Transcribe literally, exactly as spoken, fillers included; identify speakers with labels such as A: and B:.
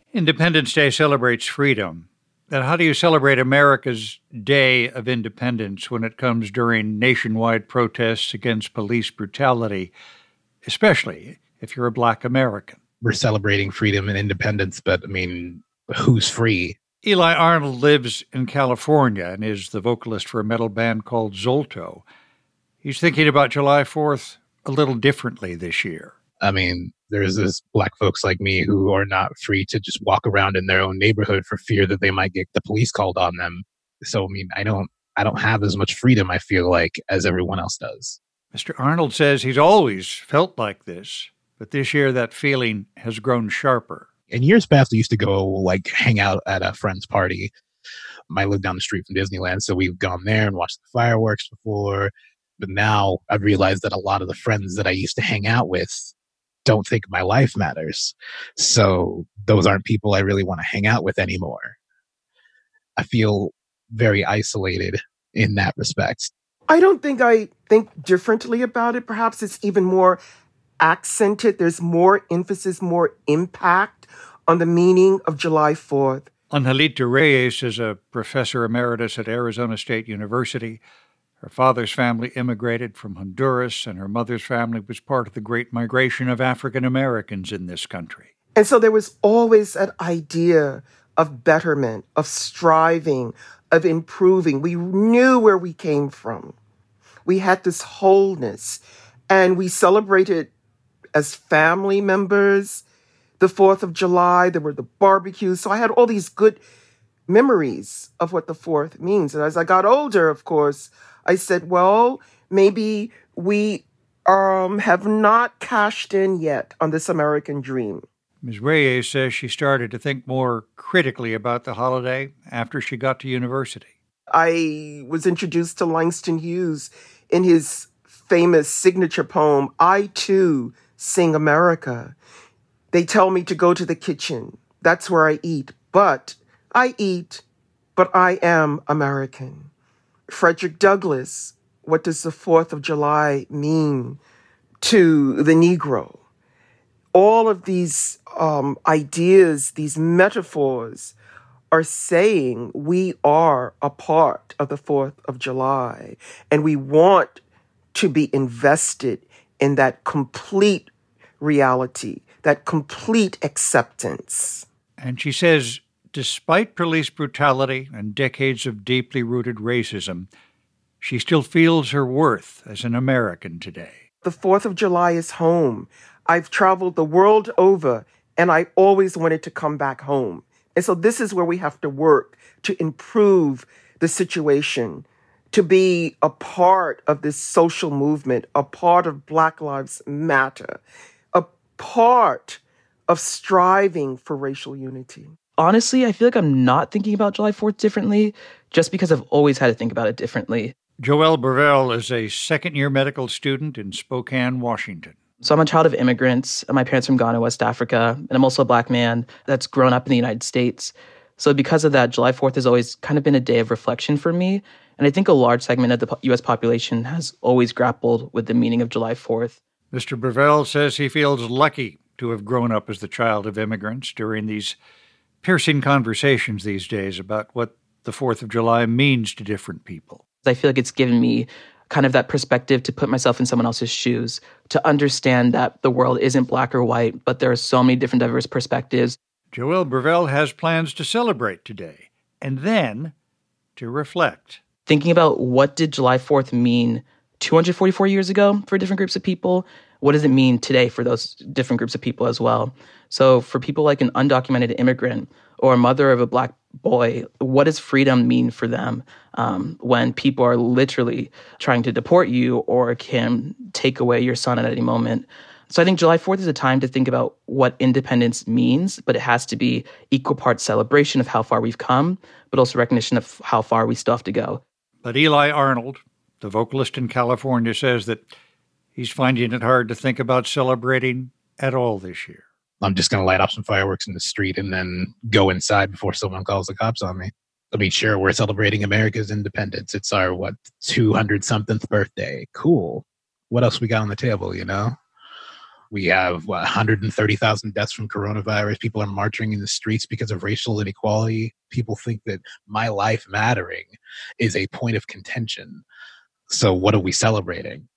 A: Independence Day celebrates freedom. And how do you celebrate America's Day of Independence when it comes during nationwide protests against police brutality, especially if you're a Black American?
B: We're celebrating freedom and independence, but I mean, who's free?
A: Eli Arnold lives in California and is the vocalist for a metal band called Zolto. He's thinking about July fourth a little differently this year.
B: I mean, there's this Black folks like me who are not free to just walk around in their own neighborhood for fear that they might get the police called on them. So, I mean, I don't, I don't have as much freedom, I feel like, as everyone else does.
A: Mister Arnold says he's always felt like this, but this year that feeling has grown sharper.
B: In years past, I used to go like hang out at a friend's party. I live down the street from Disneyland, so we've gone there and watched the fireworks before. But now I've realized that a lot of the friends that I used to hang out with don't think my life matters. So those aren't people I really want to hang out with anymore. I feel very isolated in that respect.
C: I don't think I think differently about it. Perhaps it's even more accented. There's more emphasis, more impact on the meaning of July fourth.
A: Angelita Reyes is a professor emeritus at Arizona State University. Her father's family immigrated from Honduras, and her mother's family was part of the Great Migration of African Americans in this country.
C: And so there was always an idea of betterment, of striving, of improving. We knew where we came from. We had this wholeness, and we celebrated as family members the fourth of July. There were the barbecues. So I had all these good memories of what the fourth means. And as I got older, of course, I said, well, maybe we um, have not cashed in yet on this American dream.
A: Miz Reyes says she started to think more critically about the holiday after she got to university.
C: I was introduced to Langston Hughes in his famous signature poem, I Too Sing America. They tell me to go to the kitchen. That's where I eat. But I eat, but I am American. Frederick Douglass, what does the fourth of July mean to the Negro? All of these um, ideas, these metaphors are saying we are a part of the fourth of July, and we want to be invested in that complete reality, that complete acceptance.
A: And she says, despite police brutality and decades of deeply rooted racism, she still feels her worth as an American today.
C: The fourth of July is home. I've traveled the world over, and I always wanted to come back home. And so this is where we have to work to improve the situation, to be a part of this social movement, a part of Black Lives Matter, a part of striving for racial unity.
D: Honestly, I feel like I'm not thinking about July fourth differently just because I've always had to think about it differently.
A: Joelle Brevel is a second-year medical student in Spokane, Washington.
D: So I'm a child of immigrants. My parents are from Ghana, West Africa, and I'm also a Black man that's grown up in the United States. So because of that, July fourth has always kind of been a day of reflection for me. And I think a large segment of the U S population has always grappled with the meaning of July fourth.
A: Mister Brevel says he feels lucky to have grown up as the child of immigrants during these piercing conversations these days about what the fourth of July means to different people.
D: I feel like it's given me kind of that perspective to put myself in someone else's shoes, to understand that the world isn't black or white, but there are so many different diverse perspectives.
A: Joelle Brevel has plans to celebrate today and then to reflect.
D: Thinking about what did July fourth mean two hundred forty-four years ago for different groups of people? What does it mean today for those different groups of people as well? So for people like an undocumented immigrant or a mother of a Black boy, what does freedom mean for them um, when people are literally trying to deport you or can take away your son at any moment? So I think July fourth is a time to think about what independence means, but it has to be equal parts celebration of how far we've come, but also recognition of how far we still have to go.
A: But Eli Arnold, the vocalist in California, says that he's finding it hard to think about celebrating at all this year.
B: I'm just going to light off some fireworks in the street and then go inside before someone calls the cops on me. I mean, sure, we're celebrating America's independence. It's our, what, two hundred somethingth birthday. Cool. What else we got on the table, you know? We have what, one hundred thirty thousand deaths from coronavirus. People are marching in the streets because of racial inequality. People think that my life mattering is a point of contention. So what are we celebrating?